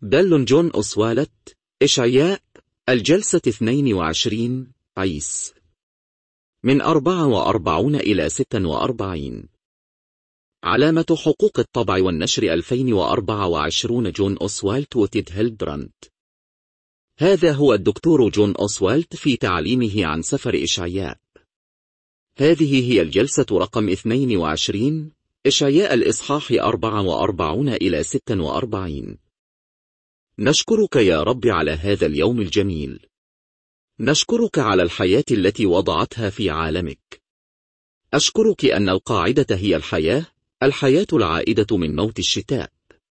دل جون أوسوالت، إشعياء، الجلسة 22، عيس، من 44 إلى 46. علامة حقوق الطبع والنشر 2024. جون أوسوالت وتيد هيلدبراند. هذا هو الدكتور جون أوسوالت في تعليمه عن سفر إشعياء. هذه هي الجلسة رقم 22، إشعياء الإصحاح 44 إلى 46. نشكرك يا رب على هذا اليوم الجميل. نشكرك على الحياة التي وضعتها في عالمك. أشكرك أن القاعدة هي الحياة العائدة من موت الشتاء.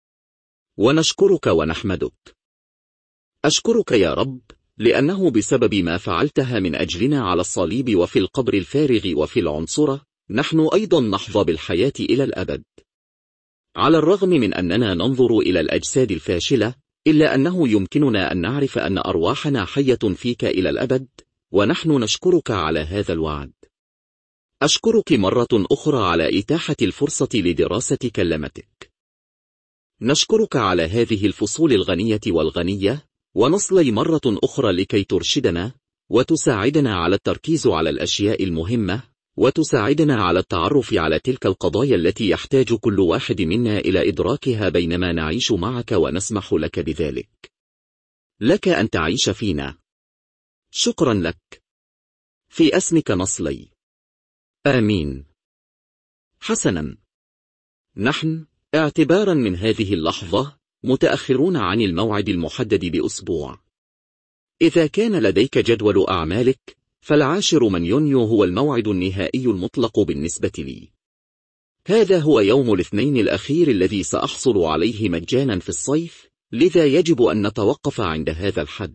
ونشكرك ونحمدك. أشكرك يا رب لأنه بسبب ما فعلتها من أجلنا على الصليب وفي القبر الفارغ وفي العنصرة نحن أيضا نحظى بالحياة إلى الأبد. على الرغم من أننا ننظر إلى الأجساد الفاشلة، إلا أنه يمكننا أن نعرف أن أرواحنا حية فيك إلى الأبد، ونحن نشكرك على هذا الوعد. أشكرك مرة أخرى على إتاحة الفرصة لدراسة كلمتك. نشكرك على هذه الفصول الغنية والغنية، ونصلي مرة أخرى لكي ترشدنا، وتساعدنا على التركيز على الأشياء المهمة، وتساعدنا على التعرف على تلك القضايا التي يحتاج كل واحد منا إلى إدراكها بينما نعيش معك ونسمح لك بذلك. لك أن تعيش فينا. شكرا لك. في اسمك نصلي. آمين. حسنا. نحن اعتبارا من هذه اللحظة متأخرون عن الموعد المحدد بأسبوع. إذا كان لديك جدول أعمالك، فالعاشر من يونيو هو الموعد النهائي المطلق بالنسبة لي. هذا هو يوم الاثنين الأخير الذي سأحصل عليه مجانا في الصيف، لذا يجب أن نتوقف عند هذا الحد.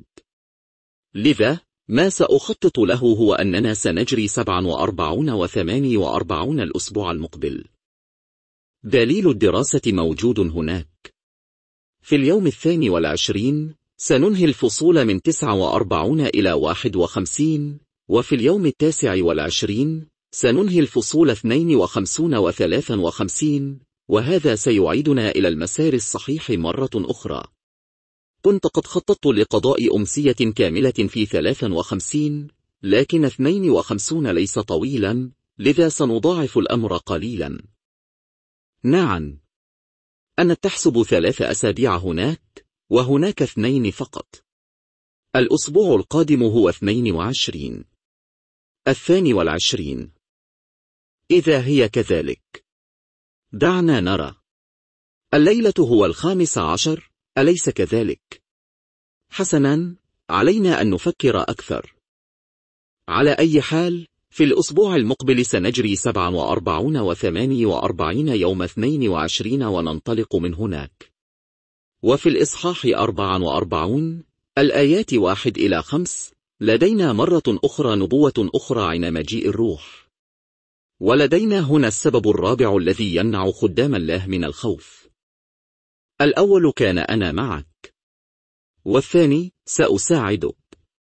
لذا ما سأخطط له هو أننا سنجري 47 و 48 الأسبوع المقبل. دليل الدراسة موجود هناك. في اليوم 22 سننهي الفصول من 49 إلى 51، وفي اليوم 29 سننهي الفصول 52 و 53، وهذا سيعيدنا إلى المسار الصحيح مرة أخرى. كنت قد خططت لقضاء أمسية كاملة في 53، لكن 52 ليس طويلا، لذا سنضاعف الأمر قليلا. نعم. أنا تحسب 3 أسابيع هناك، وهناك 2 فقط. الأسبوع القادم هو 22. 22. إذا هي كذلك. دعنا نرى. الليلة هو 15، أليس كذلك؟ حسنا، علينا أن نفكر أكثر. على أي حال، في الأسبوع المقبل سنجري 47 و 48 يوم 22 وننطلق من هناك. وفي الإصحاح 44 الآيات 1 إلى 5 لدينا مرة أخرى نبوة أخرى عن مجيء الروح. ولدينا هنا السبب الرابع الذي يمنع خدام الله من الخوف. الأول كان أنا معك، والثاني سأساعدك،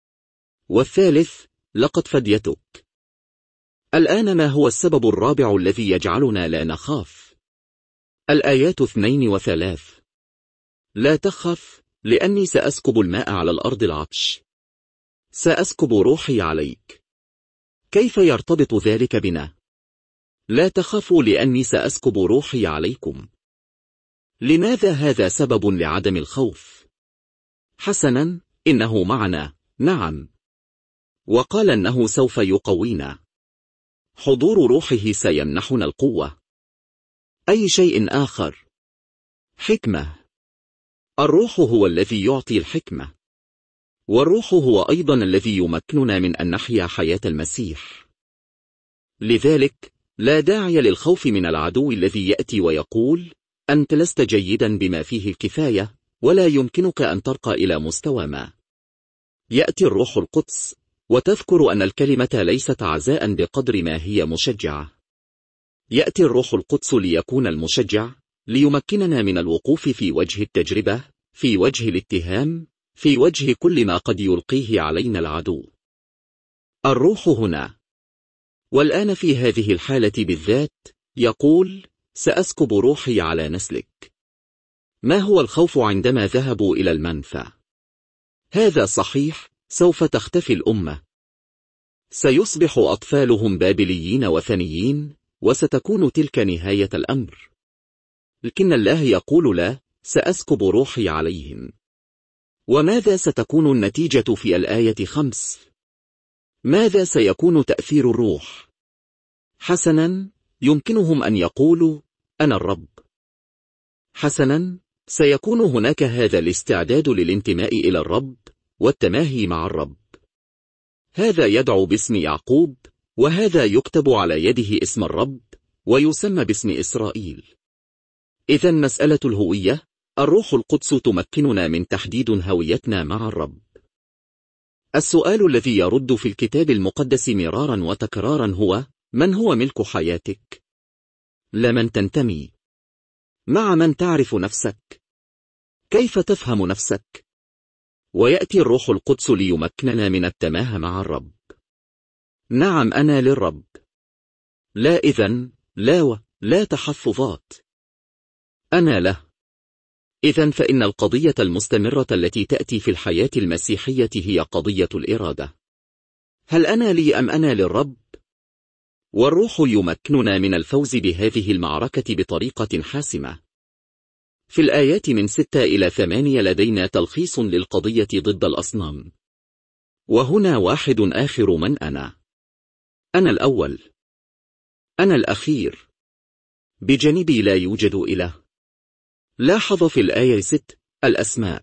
والثالث لقد فديتك. الآن ما هو السبب الرابع الذي يجعلنا لا نخاف؟ الآيات 2 و 3. لا تخف، لأني سأسكب الماء على الأرض العطش. سأسكب روحي عليك. كيف يرتبط ذلك بنا؟ لا تخافوا لأني سأسكب روحي عليكم. لماذا هذا سبب لعدم الخوف؟ حسنا، إنه معنا. نعم. وقال أنه سوف يقوينا. حضور روحه سيمنحنا القوة. أي شيء آخر؟ حكمة. الروح هو الذي يعطي الحكمة، والروح هو أيضا الذي يمكننا من أن نحيا حياة المسيح. لذلك لا داعي للخوف من العدو الذي يأتي ويقول أنت لست جيدا بما فيه الكفاية، ولا يمكنك أن ترقى إلى مستوى ما. يأتي الروح القدس، وتذكر أن الكلمة ليست عزاء بقدر ما هي مشجعة. يأتي الروح القدس ليكون المشجع، ليمكننا من الوقوف في وجه التجربة، في وجه الاتهام، في وجه كل ما قد يلقيه علينا العدو. الروح هنا. والآن في هذه الحالة بالذات يقول سأسكب روحي على نسلك. ما هو الخوف عندما ذهبوا إلى المنفى؟ هذا صحيح، سوف تختفي الأمة. سيصبح أطفالهم بابليين وثنيين، وستكون تلك نهاية الأمر. لكن الله يقول لا، سأسكب روحي عليهم. وماذا ستكون النتيجة في الآية 5؟ ماذا سيكون تأثير الروح؟ حسنا، يمكنهم أن يقولوا أنا الرب. حسنا، سيكون هناك هذا الاستعداد للانتماء إلى الرب والتماهي مع الرب. هذا يدعو باسم يعقوب، وهذا يكتب على يده اسم الرب، ويسمى باسم إسرائيل. إذن مسألة الهوية، الروح القدس تمكننا من تحديد هويتنا مع الرب. السؤال الذي يرد في الكتاب المقدس مرارا وتكرارا هو: من هو ملك حياتك؟ لمن تنتمي؟ مع من تعرف نفسك؟ كيف تفهم نفسك؟ ويأتي الروح القدس ليمكننا من التماهى مع الرب. نعم، أنا للرب. لا إذن، لا تحفظات. أنا له. إذن فإن القضية المستمرة التي تأتي في الحياة المسيحية هي قضية الإرادة. هل أنا لي أم أنا للرب؟ والروح يمكننا من الفوز بهذه المعركة بطريقة حاسمة. في الآيات من 6 إلى 8 لدينا تلخيص للقضية ضد الأصنام. وهنا واحد آخر: من أنا؟ أنا الأول. أنا الأخير. بجانبي لا يوجد إله. لاحظ في الآية 6 الأسماء.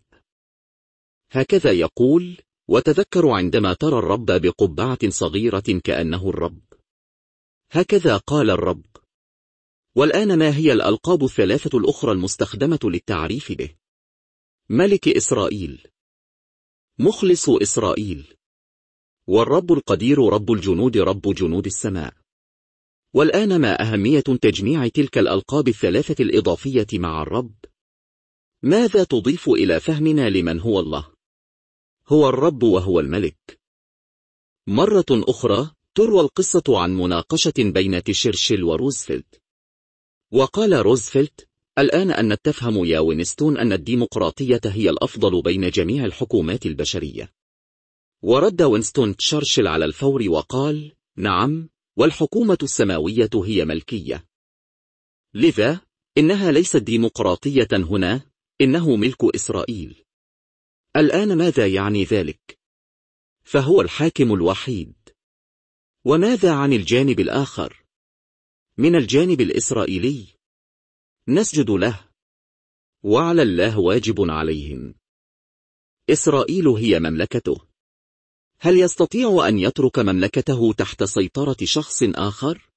هكذا يقول: وتذكروا عندما ترى الرب بقبعة صغيرة كأنه الرب. هكذا قال الرب. والآن ما هي الألقاب الثلاثة الأخرى المستخدمة للتعريف به؟ ملك إسرائيل، مخلص إسرائيل، والرب القدير، رب الجنود، رب جنود السماء. والآن ما أهمية تجميع تلك الألقاب الثلاثة الإضافية مع الرب؟ ماذا تضيف إلى فهمنا لمن هو الله؟ هو الرب وهو الملك. مرة أخرى تروى القصة عن مناقشة بين تشرشل وروزفلت. وقال روزفلت: الآن أن تفهم يا وينستون أن الديمقراطية هي الأفضل بين جميع الحكومات البشرية. ورد وينستون تشرشل على الفور وقال: نعم، والحكومة السماوية هي ملكية. لذا إنها ليست ديمقراطية هنا، إنه ملك إسرائيل. الآن ماذا يعني ذلك؟ فهو الحاكم الوحيد. وماذا عن الجانب الآخر؟ من الجانب الإسرائيلي نسجد له، وعلى الله واجب عليهم. إسرائيل هي مملكته. هل يستطيع أن يترك مملكته تحت سيطرة شخص آخر؟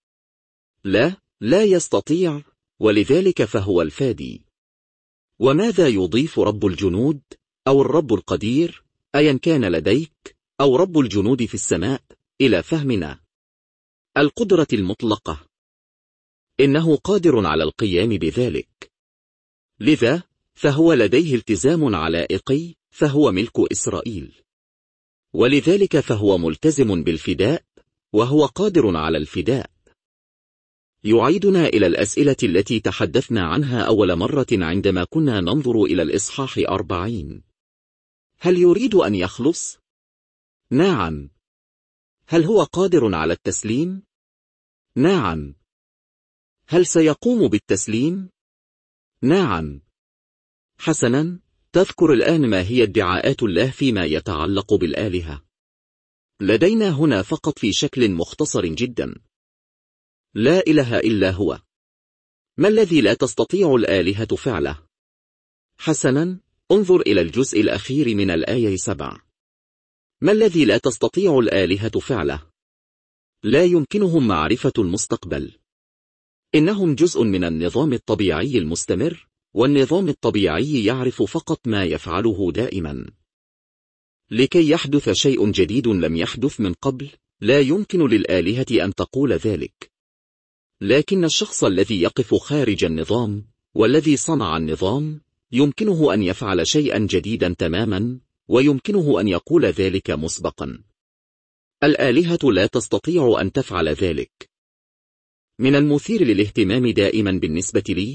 لا يستطيع، ولذلك فهو الفادي. وماذا يضيف رب الجنود أو الرب القدير، أيا كان لديك، أو رب الجنود في السماء، إلى فهمنا؟ القدرة المطلقة. إنه قادر على القيام بذلك. لذا فهو لديه التزام علائقي، فهو ملك إسرائيل. ولذلك فهو ملتزم بالفداء، وهو قادر على الفداء. يعيدنا إلى الأسئلة التي تحدثنا عنها أول مرة عندما كنا ننظر إلى الإصحاح 40. هل يريد أن يخلص؟ نعم. هل هو قادر على التسليم؟ نعم. هل سيقوم بالتسليم؟ نعم. حسنا، تذكر الآن ما هي ادعاءات الله فيما يتعلق بالآلهة. لدينا هنا فقط في شكل مختصر جدا: لا إله إلا هو. ما الذي لا تستطيع الآلهة فعله؟ حسنا، انظر إلى الجزء الأخير من الآية 7. ما الذي لا تستطيع الآلهة فعله؟ لا يمكنهم معرفة المستقبل. إنهم جزء من النظام الطبيعي المستمر، والنظام الطبيعي يعرف فقط ما يفعله دائما. لكي يحدث شيء جديد لم يحدث من قبل، لا يمكن للآلهة أن تقول ذلك. لكن الشخص الذي يقف خارج النظام، والذي صنع النظام، يمكنه أن يفعل شيئا جديدا تماما، ويمكنه أن يقول ذلك مسبقا. الآلهة لا تستطيع أن تفعل ذلك. من المثير للاهتمام دائما بالنسبة لي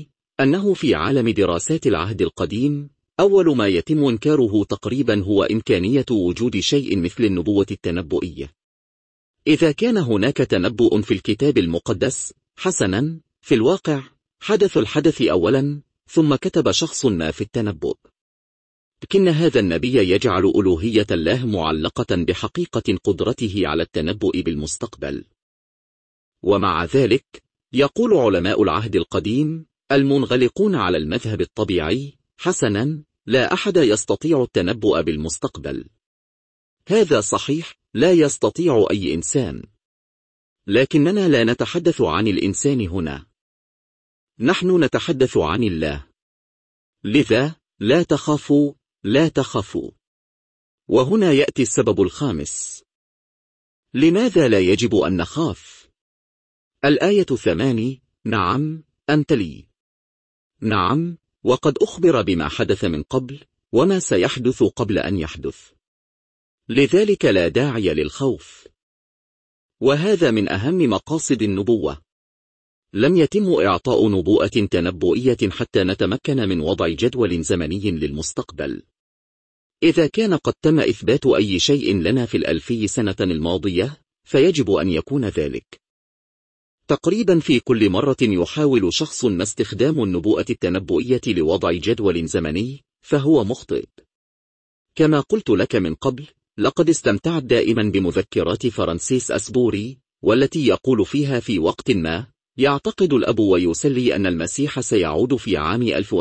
أنه في عالم دراسات العهد القديم أول ما يتم إنكاره تقريبا هو إمكانية وجود شيء مثل النبوة التنبؤية. إذا كان هناك تنبؤ في الكتاب المقدس، حسنا، في الواقع حدث الحدث أولا ثم كتب شخص ما في التنبؤ، لكن هذا النبي يجعل ألوهية الله معلقة بحقيقة قدرته على التنبؤ بالمستقبل. ومع ذلك يقول علماء العهد القديم المنغلقون على المذهب الطبيعي، حسنا، لا أحد يستطيع التنبؤ بالمستقبل. هذا صحيح، لا يستطيع أي إنسان، لكننا لا نتحدث عن الإنسان هنا، نحن نتحدث عن الله. لذا لا تخافوا، لا تخافوا. وهنا يأتي السبب الخامس. لماذا لا يجب أن نخاف؟ الآية 8: نعم، أنت لي. نعم، وقد أخبر بما حدث من قبل وما سيحدث قبل أن يحدث، لذلك لا داعي للخوف. وهذا من أهم مقاصد النبوة. لم يتم إعطاء نبوءة تنبؤية حتى نتمكن من وضع جدول زمني للمستقبل. إذا كان قد تم إثبات أي شيء لنا في ال1000 سنة الماضية، فيجب أن يكون ذلك. تقريبا في كل مرة يحاول شخص ما استخدام النبوءة التنبؤية لوضع جدول زمني، فهو مخطئ. كما قلت لك من قبل، لقد استمتعت دائما بمذكرات فرانسيس أسبوري، والتي يقول فيها في وقت ما: يعتقد الأب ويسلي أن المسيح سيعود في عام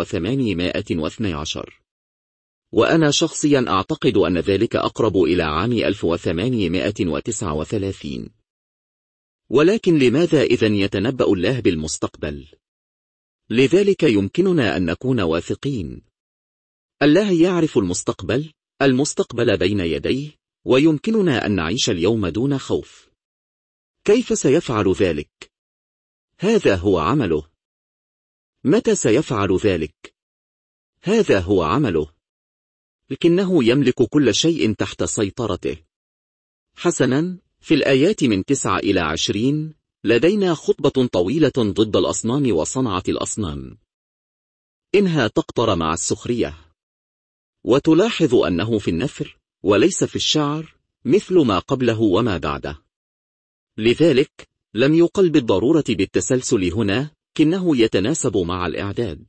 1812، وأنا شخصيا أعتقد أن ذلك أقرب إلى عام 1839. ولكن لماذا إذن يتنبأ الله بالمستقبل؟ لذلك يمكننا أن نكون واثقين. الله يعرف المستقبل بين يديه، ويمكننا أن نعيش اليوم دون خوف. كيف سيفعل ذلك؟ هذا هو عمله. متى سيفعل ذلك؟ هذا هو عمله. لكنه يملك كل شيء تحت سيطرته. حسنا، في الآيات من 9 إلى 20 لدينا خطبة طويلة ضد الأصنام وصنعة الأصنام. إنها تقطر مع السخرية، وتلاحظ أنه في النثر وليس في الشعر، مثل ما قبله وما بعده. لذلك لم يقل بالضرورة بالتسلسل هنا، كنه يتناسب مع الإعداد.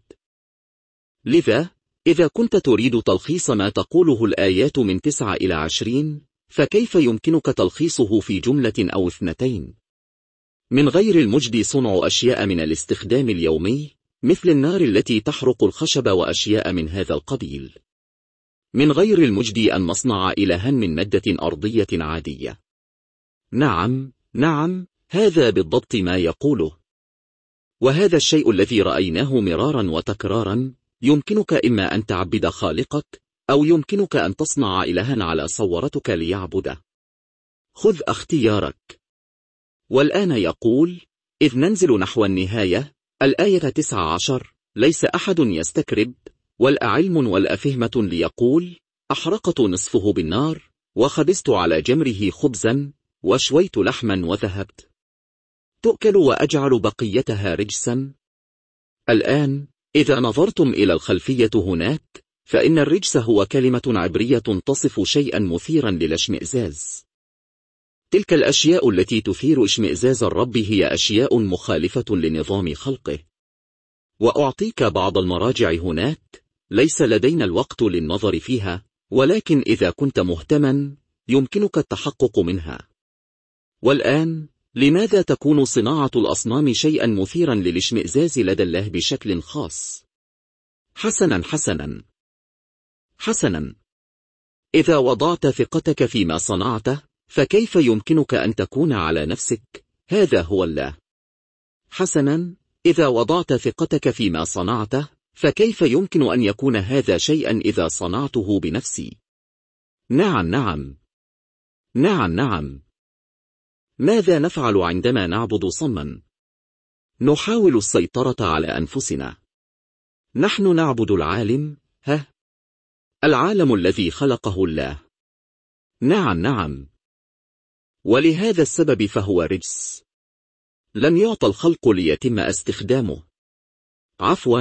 لذا إذا كنت تريد تلخيص ما تقوله الآيات من 9 إلى 20، فكيف يمكنك تلخيصه في جملة أو 2؟ من غير المجد صنع أشياء من الاستخدام اليومي، مثل النار التي تحرق الخشب وأشياء من هذا القبيل. من غير المجد أن نصنع إلها من مادة أرضية عادية. نعم، نعم، هذا بالضبط ما يقوله. وهذا الشيء الذي رأيناه مرارا وتكرارا. يمكنك إما أن تعبد خالقك، أو يمكنك أن تصنع إلها على صورتك ليعبده. خذ اختيارك. والآن يقول: إذ ننزل نحو النهاية، الآية 19: ليس أحد يستكرب، والأعلم والأفهمة ليقول: أحرقت نصفه بالنار، وخبزت على جمره خبزا، وشويت لحما وذهبت تؤكل وأجعل بقيتها رجسا. الآن إذا نظرتم إلى الخلفية هناك، فإن الرجس هو كلمة عبرية تصف شيئا مثيرا للاشمئزاز. تلك الأشياء التي تثير اشمئزاز الرب هي أشياء مخالفة لنظام خلقه. وأعطيك بعض المراجع هناك، ليس لدينا الوقت للنظر فيها، ولكن إذا كنت مهتما يمكنك التحقق منها. والآن، لماذا تكون صناعة الأصنام شيئا مثيرا للاشمئزاز لدى الله بشكل خاص؟ حسنا حسنا حسنا، إذا وضعت ثقتك فيما صنعته، فكيف يمكنك أن تكون على نفسك؟ هذا هو الله. حسنا، إذا وضعت ثقتك فيما صنعته، فكيف يمكن أن يكون هذا شيئا إذا صنعته بنفسي؟ نعم نعم نعم نعم. ماذا نفعل عندما نعبد صنما؟ نحاول السيطرة على أنفسنا. نحن نعبد العالم، العالم الذي خلقه الله. نعم نعم. ولهذا السبب فهو رجس. لم يعطى الخلق ليتم استخدامه. عفوا،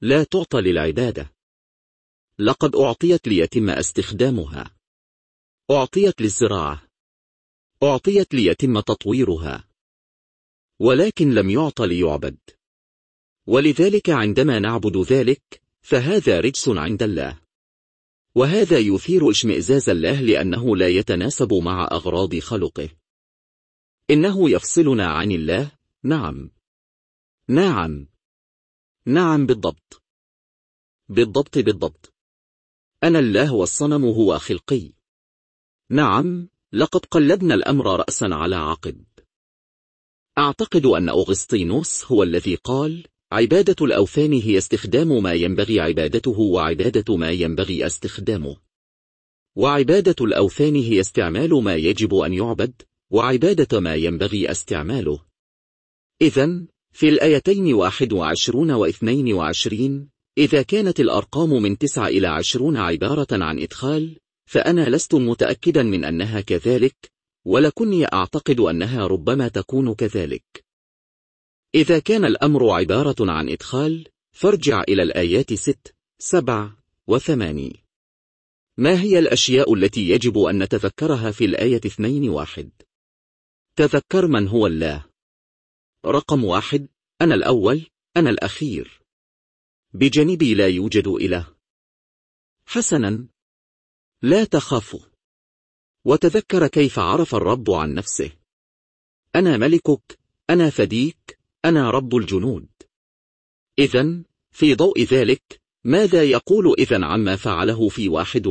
لا تعطى للعبادة. لقد أعطيت ليتم استخدامها. أعطيت للزراعة. أعطيت ليتم تطويرها. ولكن لم يعط ليعبد. ولذلك عندما نعبد ذلك فهذا رجس عند الله. وهذا يثير اشمئزاز الله لأنه لا يتناسب مع أغراض خلقه. إنه يفصلنا عن الله. نعم. نعم. نعم بالضبط. بالضبط بالضبط. أنا الله والصنم هو خلقي. نعم، لقد قلبنا الأمر رأسا على عقب. أعتقد أن أغسطينوس هو الذي قال: عبادة الأوثان هي استخدام ما ينبغي عبادته وعبادة ما ينبغي استخدامه. وعبادة الأوثان هي استعمال ما يجب أن يعبد، وعبادة ما ينبغي استعماله. إذن في الآيتين 21 و 22 إذا كانت الأرقام من 9 إلى 20 عبارة عن إدخال، فأنا لست متأكدا من أنها كذلك، ولكني أعتقد أنها ربما تكون كذلك. إذا كان الأمر عبارة عن إدخال، فارجع إلى الآيات 6، 7 و 8. ما هي الأشياء التي يجب أن نتذكرها في الآية 2:1؟ تذكر من هو الله. رقم 1: أنا الأول، أنا الأخير. بجانبي لا يوجد إله. حسنا، لا تخافوا. وتذكر كيف عرف الرب عن نفسه. أنا ملكك، أنا فديك، أنا رب الجنود. إذن في ضوء ذلك ماذا يقول إذن عما فعله في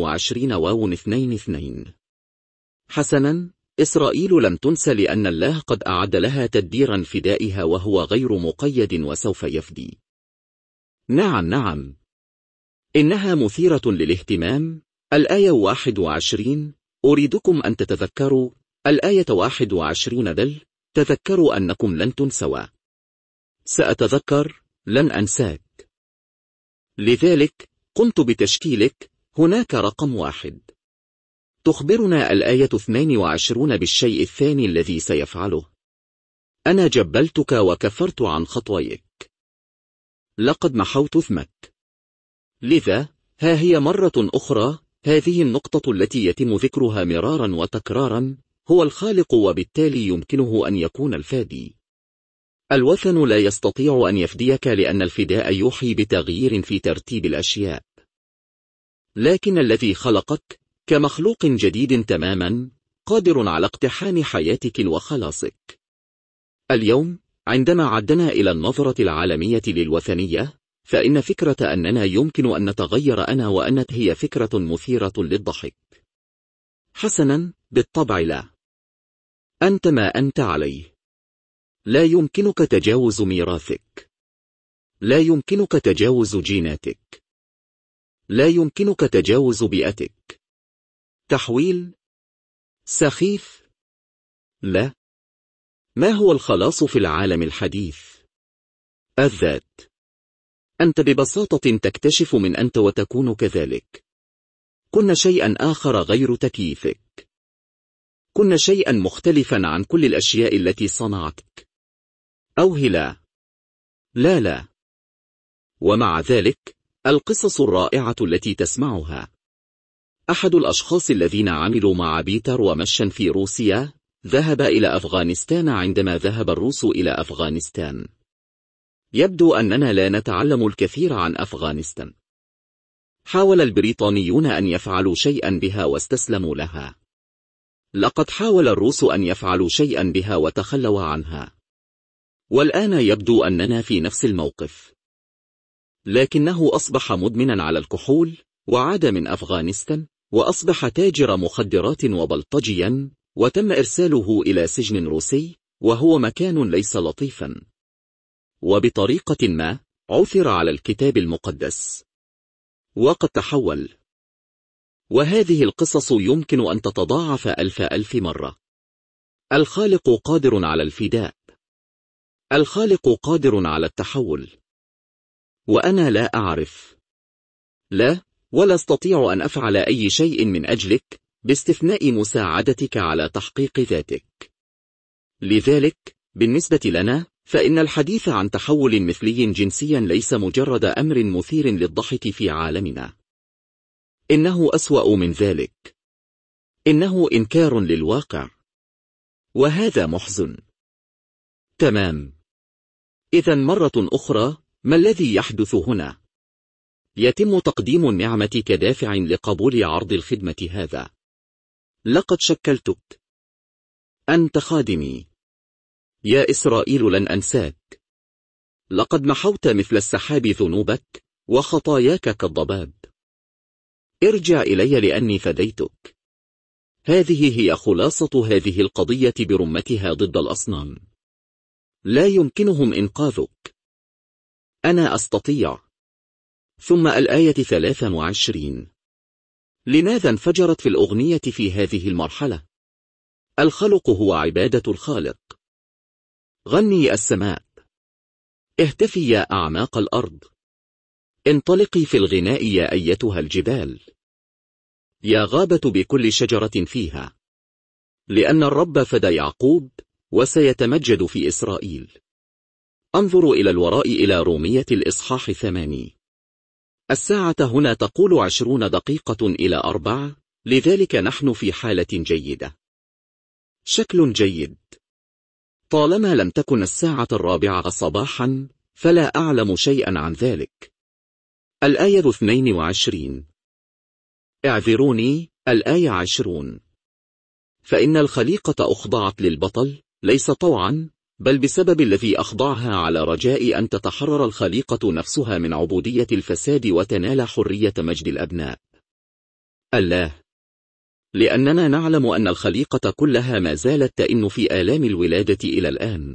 21:2-2؟ حسنا، إسرائيل لم تنس لأن الله قد أعد لها تدبيرا فدائها وهو غير مقيد وسوف يفدي. نعم نعم، إنها مثيرة للاهتمام. الآية 21: أريدكم أن تتذكروا. الآية 21 دل: تذكروا أنكم لن تنسوا. سأتذكر، لن أنساك. لذلك قمت بتشكيلك. هناك رقم 1. تخبرنا الآية 22 بالشيء الثاني الذي سيفعله. أنا جبلتك وكفرت عن خطاياك. لقد محوت اسمك. لذا ها هي مرة أخرى هذه النقطة التي يتم ذكرها مرارا وتكرارا. هو الخالق وبالتالي يمكنه أن يكون الفادي. الوثن لا يستطيع أن يفديك لأن الفداء يوحي بتغيير في ترتيب الأشياء. لكن الذي خلقك كمخلوق جديد تماما قادر على اقتحام حياتك وخلاصك. اليوم عندما عدنا إلى النظرة العالمية للوثنية، فإن فكرة أننا يمكن أن نتغير أنا وأنت هي فكرة مثيرة للضحك. حسنا، بالطبع لا. أنت ما أنت عليه. لا يمكنك تجاوز ميراثك. لا يمكنك تجاوز جيناتك. لا يمكنك تجاوز بيئتك. تحويل سخيف. لا. ما هو الخلاص في العالم الحديث؟ الذات. أنت ببساطة تكتشف من أنت وتكون كذلك. كن شيئا آخر غير تكييفك. كن شيئا مختلفا عن كل الأشياء التي صنعتك. لا. لا لا. ومع ذلك القصص الرائعة التي تسمعها. أحد الأشخاص الذين عملوا مع بيتر ومشا في روسيا ذهب إلى أفغانستان عندما ذهب الروس إلى أفغانستان. يبدو أننا لا نتعلم الكثير عن أفغانستان. حاول البريطانيون أن يفعلوا شيئا بها واستسلموا لها. لقد حاول الروس أن يفعلوا شيئا بها وتخلوا عنها. والآن يبدو أننا في نفس الموقف. لكنه أصبح مدمنا على الكحول وعاد من أفغانستان وأصبح تاجر مخدرات وبلطجيا، وتم إرساله إلى سجن روسي، وهو مكان ليس لطيفا. وبطريقة ما عثر على الكتاب المقدس وقد تحول. وهذه القصص يمكن أن تتضاعف 1000 مرة. الخالق قادر على الفداء. الخالق قادر على التحول. وأنا لا أعرف. لا، ولا أستطيع أن أفعل أي شيء من أجلك باستثناء مساعدتك على تحقيق ذاتك. لذلك بالنسبة لنا فإن الحديث عن تحول مثلي جنسيا ليس مجرد أمر مثير للضحك في عالمنا. إنه أسوأ من ذلك. إنه إنكار للواقع. وهذا محزن. تمام. إذن مرة أخرى، ما الذي يحدث هنا؟ يتم تقديم النعمة كدافع لقبول عرض الخدمة هذا. لقد شكلتك. أنت خادمي. يا إسرائيل لن أنساك. لقد محوت مثل السحاب ذنوبك، وخطاياك كالضباب. ارجع إلي لأني فديتك. هذه هي خلاصة هذه القضية برمتها ضد الأصنام. لا يمكنهم إنقاذك. أنا أستطيع. ثم الآية 23. لماذا انفجرت في الأغنية في هذه المرحلة؟ الخلق هو عبادة الخالق. غني السماء. اهتفي يا أعماق الأرض. انطلقي في الغناء يا أيتها الجبال. يا غابة بكل شجرة فيها. لأن الرب فدى يعقوب، وسيتمجد في إسرائيل. انظروا إلى الوراء إلى رومية الإصحاح 8. الساعة هنا تقول 20 دقيقة إلى 4، لذلك نحن في حالة جيدة. شكل جيد. طالما لم تكن الساعة 4 صباحا، فلا أعلم شيئا عن ذلك. الآية 22. اعذروني، الآية 20. فإن الخليقة أخضعت للبطل، ليس طوعا، بل بسبب الذي أخضعها، على رجاء أن تتحرر الخليقة نفسها من عبودية الفساد وتنال حرية مجد الأبناء الله. لأننا نعلم أن الخليقة كلها ما زالت تئن في آلام الولادة إلى الآن.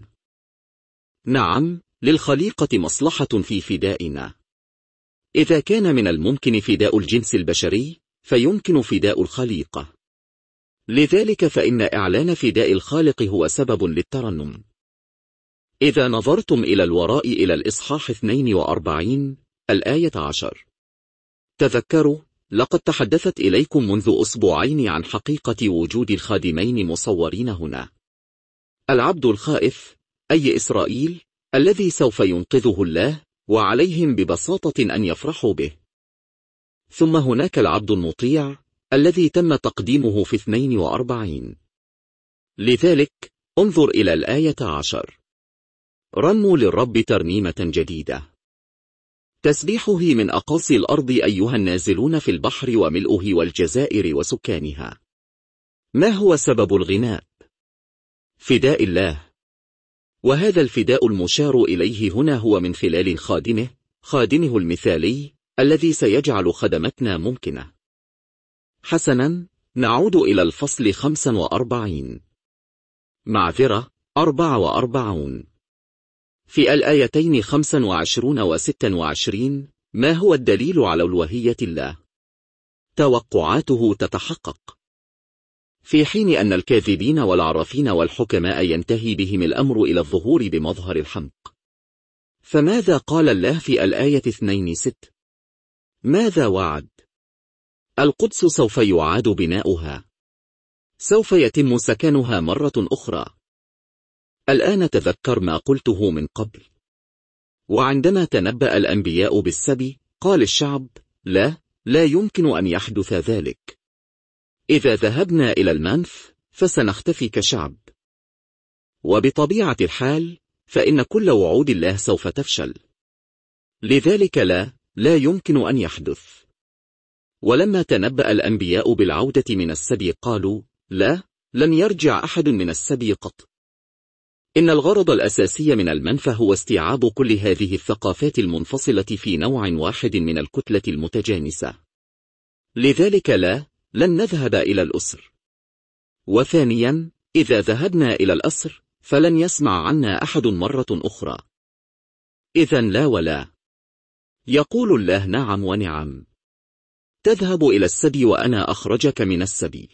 نعم، للخليقة مصلحة في فدائنا. إذا كان من الممكن فداء الجنس البشري، فيمكن فداء الخليقة. لذلك فإن إعلان فداء الخالق هو سبب للترنم. إذا نظرتم إلى الوراء إلى الإصحاح 42 الآية 10. تذكروا، لقد تحدثت إليكم منذ أسبوعين عن حقيقة وجود الخادمين مصورين هنا. العبد الخائف، أي إسرائيل، الذي سوف ينقذه الله، وعليهم ببساطة أن يفرحوا به. ثم هناك العبد المطيع، الذي تم تقديمه في 42. لذلك انظر إلى الآية 10. رنموا للرب ترنيمة جديدة. تسبيحه من أقاصي الأرض أيها النازلون في البحر وملؤه والجزائر وسكانها. ما هو سبب الغناء؟ فداء الله. وهذا الفداء المشار إليه هنا هو من خلال خادمه المثالي، الذي سيجعل خدمتنا ممكنة. حسنا، نعود إلى الفصل 45. معذرة، 44. في الآيتين 25 و 26، ما هو الدليل على ألوهية الله؟ توقعاته تتحقق. في حين أن الكاذبين والعرافين والحكماء ينتهي بهم الأمر إلى الظهور بمظهر الحمق. فماذا قال الله في الآية 2:6؟ ماذا وعد؟ القدس سوف يعاد بناؤها. سوف يتم سكنها مرة أخرى. الآن تذكر ما قلته من قبل. وعندما تنبأ الأنبياء بالسبي، قال الشعب: لا يمكن أن يحدث ذلك. إذا ذهبنا إلى المنف، فسنختفي كشعب. وبطبيعة الحال، فإن كل وعود الله سوف تفشل. لذلك لا يمكن أن يحدث. ولما تنبأ الأنبياء بالعودة من السبي قالوا: لن يرجع أحد من السبي قط. إن الغرض الأساسي من المنفى هو استيعاب كل هذه الثقافات المنفصلة في نوع واحد من الكتلة المتجانسة. لذلك لن نذهب إلى الأسر. وثانيا، إذا ذهبنا إلى الأسر، فلن يسمع عنا أحد مرة أخرى. إذن لا ولا. يقول الله: نعم ونعم. تذهب إلى السبي وأنا أخرجك من السبي.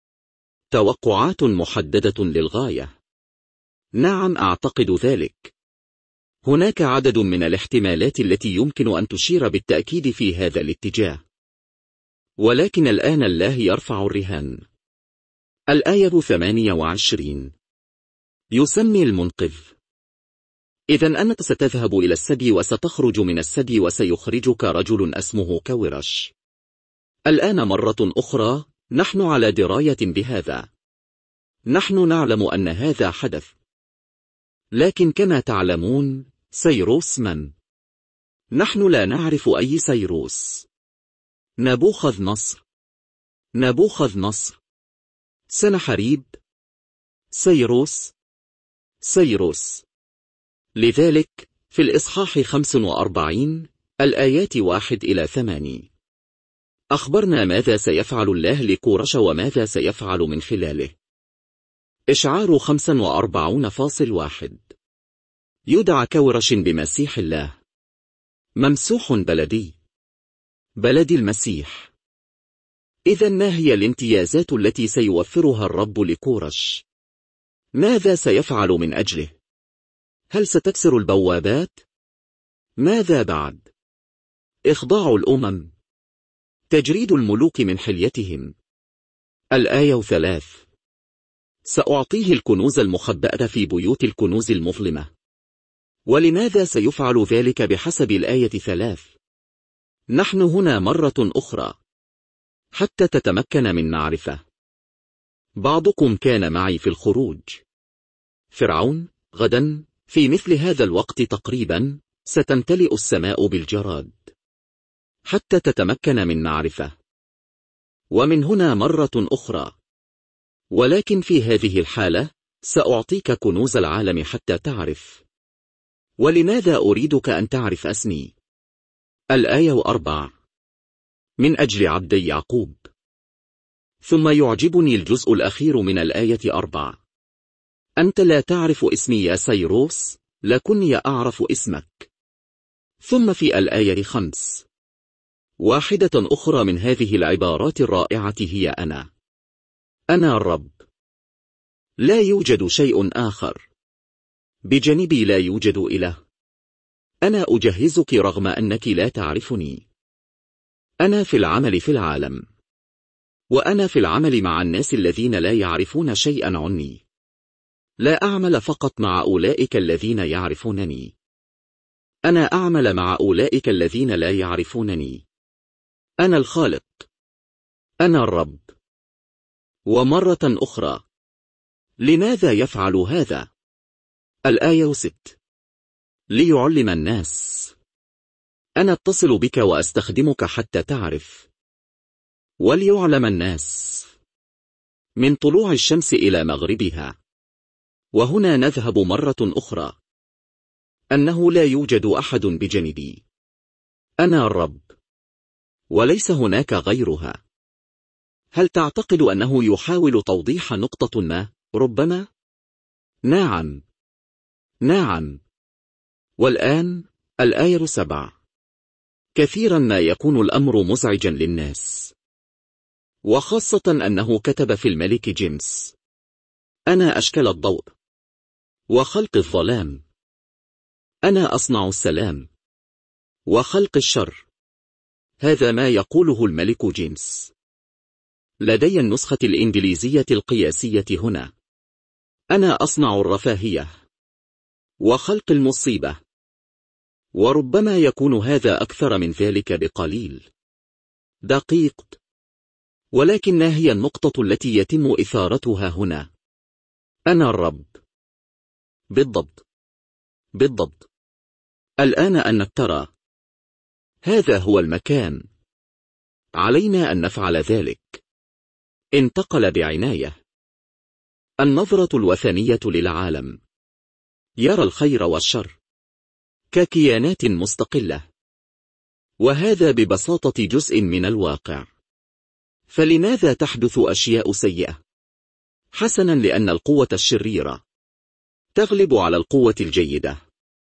توقعات محددة للغاية. نعم، أعتقد ذلك. هناك عدد من الاحتمالات التي يمكن أن تشير بالتأكيد في هذا الاتجاه. ولكن الآن الله يرفع الرهان. الآية 28. يسمي المنقذ. إذن أنت ستذهب إلى السبي وستخرج من السبي وسيخرجك رجل اسمه كورش. الآن مرة أخرى نحن على دراية بهذا. نحن نعلم أن هذا حدث. لكن كما تعلمون سيروس من؟ نحن لا نعرف أي سيروس. نبوخذ نصر. نبوخذ نصر. سنحريب. سيروس. سيروس. لذلك في الإصحاح 45 الآيات 1-8 أخبرنا ماذا سيفعل الله لكورش وماذا سيفعل من خلاله. إشعار 45:1 يدعى كورش بمسيح الله. ممسوح بلدي. بلدي المسيح. إذن ما هي الامتيازات التي سيوفرها الرب لكورش؟ ماذا سيفعل من أجله؟ هل ستكسر البوابات؟ ماذا بعد؟ إخضاع الأمم. تجريد الملوك من حليتهم. الآية 3 سأعطيه الكنوز المخبأة في بيوت الكنوز المظلمة. ولماذا سيفعل ذلك بحسب الآية 3؟ نحن هنا مرة أخرى حتى تتمكن من معرفة. بعضكم كان معي في الخروج. فرعون غدا في مثل هذا الوقت تقريبا ستمتلئ السماء بالجراد. حتى تتمكن من معرفة. ومن هنا مرة أخرى. ولكن في هذه الحالة سأعطيك كنوز العالم حتى تعرف. ولماذا أريدك أن تعرف اسمي؟ الآية 4 من أجل عبدي يعقوب. ثم يعجبني الجزء الأخير من الآية 4 أنت لا تعرف اسمي يا سيروس، لكني أعرف اسمك. ثم في الآية 5 واحدة أخرى من هذه العبارات الرائعة هي أنا الرب. لا يوجد شيء آخر. بجانبي لا يوجد إله. أنا أجهزك رغم أنك لا تعرفني. أنا في العمل في العالم. وأنا في العمل مع الناس الذين لا يعرفون شيئا عني. لا أعمل فقط مع أولئك الذين يعرفونني. أنا أعمل مع أولئك الذين لا يعرفونني. أنا الخالق. أنا الرب. ومرة أخرى لماذا يفعل هذا؟ الآية 6 ليعلم الناس. أنا أتصل بك وأستخدمك حتى تعرف. وليعلم الناس من طلوع الشمس إلى مغربها. وهنا نذهب مرة أخرى أنه لا يوجد أحد بجانبي. أنا الرب وليس هناك غيرها. هل تعتقد أنه يحاول توضيح نقطة ما؟ ربما. نعم. نعم. والآن الآية 7 كثيرا ما يكون الأمر مزعجا للناس، وخاصة أنه كتب في الملك جيمس أنا أشكال الضوء وخلق الظلام. أنا أصنع السلام وخلق الشر. هذا ما يقوله الملك جيمس. لدي النسخة الإنجليزية القياسية هنا. أنا أصنع الرفاهية وخلق المصيبة. وربما يكون هذا أكثر من ذلك بقليل. دقيق. ولكن ما هي النقطة التي يتم إثارتها هنا؟ أنا الرب. بالضبط. بالضبط. الآن أن ترى هذا هو المكان. علينا أن نفعل ذلك. انتقل بعناية. النظرة الوثنية للعالم. يرى الخير والشر ككيانات مستقلة. وهذا ببساطة جزء من الواقع. فلماذا تحدث أشياء سيئة؟ حسنا، لأن القوة الشريرة تغلب على القوة الجيدة.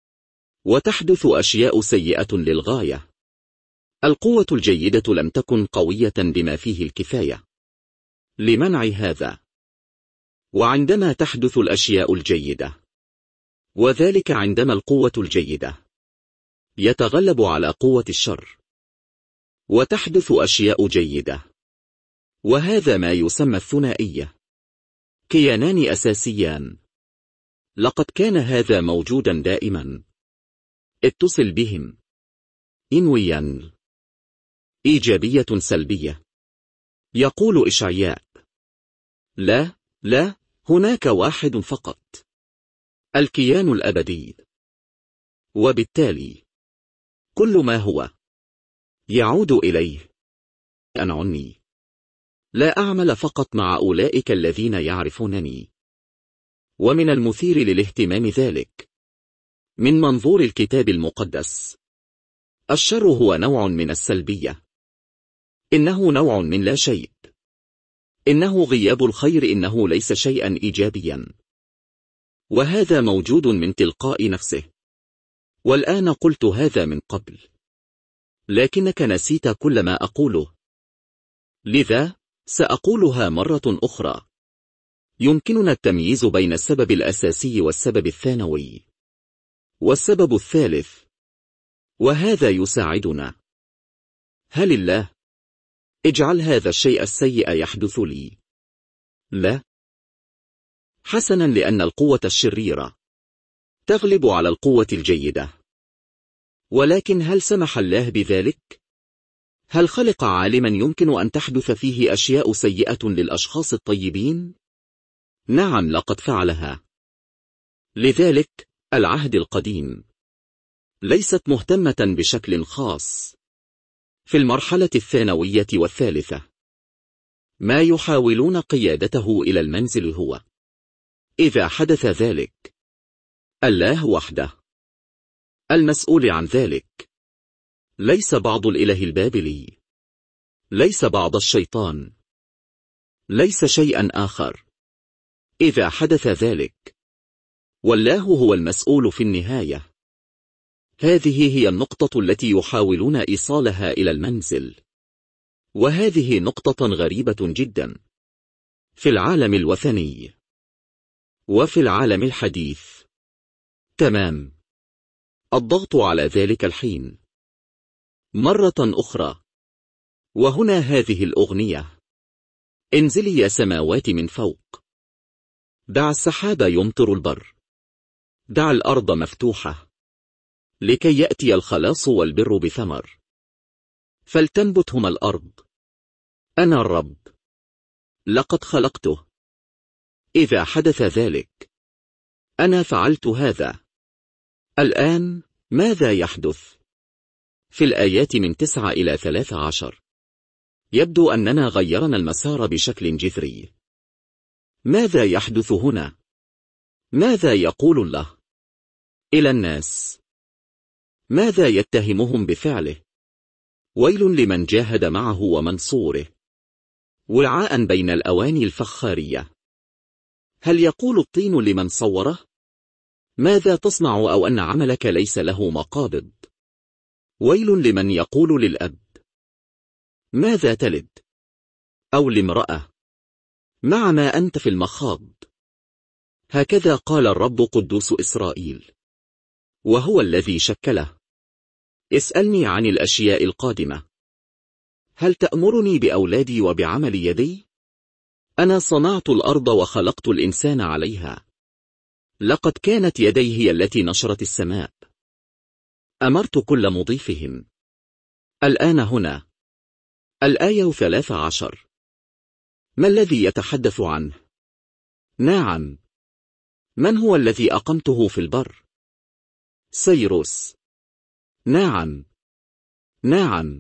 وتحدث أشياء سيئة للغاية. القوة الجيدة لم تكن قوية بما فيه الكفاية لمنع هذا. وعندما تحدث الأشياء الجيدة، وذلك عندما القوة الجيدة يتغلب على قوة الشر، وتحدث أشياء جيدة، وهذا ما يسمى الثنائية. كيانان أساسيان لقد كان هذا موجودا دائما. اتصل بهم. إنويا. إيجابية سلبية. يقول إشعياء: لا، لا، هناك واحد فقط، الكيان الأبدي. وبالتالي كل ما هو يعود إليه. أنا عني لا أعمل فقط مع أولئك الذين يعرفونني، ومن المثير للاهتمام ذلك من منظور الكتاب المقدس. الشر هو نوع من السلبية، إنه نوع من لا شيء، إنه غياب الخير، إنه ليس شيئا إيجابيا، وهذا موجود من تلقاء نفسه. والآن قلت هذا من قبل، لكنك نسيت كل ما أقوله، لذا سأقولها مرة أخرى. يمكننا التمييز بين السبب الأساسي والسبب الثانوي والسبب الثالث، وهذا يساعدنا. هل الله اجعل هذا الشيء السيء يحدث لي؟ لا. حسنا، لأن القوة الشريرة تغلب على القوة الجيدة. ولكن هل سمح الله بذلك؟ هل خلق عالما يمكن أن تحدث فيه أشياء سيئة للأشخاص الطيبين؟ نعم، لقد فعلها. لذلك العهد القديم ليست مهتمة بشكل خاص. في المرحلة الثانوية والثالثة ما يحاولون قيادته إلى المنزل هو، إذا حدث ذلك، الله وحده المسؤول عن ذلك، ليس بعض الإله البابلي، ليس بعض الشيطان، ليس شيئا آخر. إذا حدث ذلك، والله هو المسؤول في النهاية. هذه هي النقطة التي يحاولون إيصالها إلى المنزل، وهذه نقطة غريبة جدا في العالم الوثني وفي العالم الحديث. تمام. الضغط على ذلك الحين مرة أخرى. وهنا هذه الأغنية: انزلي يا سماوات من فوق، دع السحاب يمطر البر، دع الأرض مفتوحة لكي يأتي الخلاص والبر بثمر، فلتنبتهما الأرض. أنا الرب لقد خلقته. إذا حدث ذلك، أنا فعلت هذا. الآن ماذا يحدث؟ في الآيات من 9 إلى 13 يبدو أننا غيرنا المسار بشكل جذري. ماذا يحدث هنا؟ ماذا يقول الله إلى الناس؟ ماذا يتهمهم بفعله؟ ويل لمن جاهد معه ومنصوره، وعاء بين الأواني الفخارية. هل يقول الطين لمن صوره: ماذا تصنع؟ أو أن عملك ليس له مقابض؟ ويل لمن يقول للأب: ماذا تلد؟ أو لامرأة: مع ما أنت في المخاض. هكذا قال الرب قدوس إسرائيل، وهو الذي شكله. اسألني عن الأشياء القادمة. هل تأمرني بأولادي وبعمل يدي؟ أنا صنعت الأرض وخلقت الإنسان عليها. لقد كانت يدي هي التي نشرت السماء. أمرت كل مضيفهم. الآن هنا الآية 13. ما الذي يتحدث عنه؟ نعم. من هو الذي أقمته في البر؟ سيروس. نعم، نعم،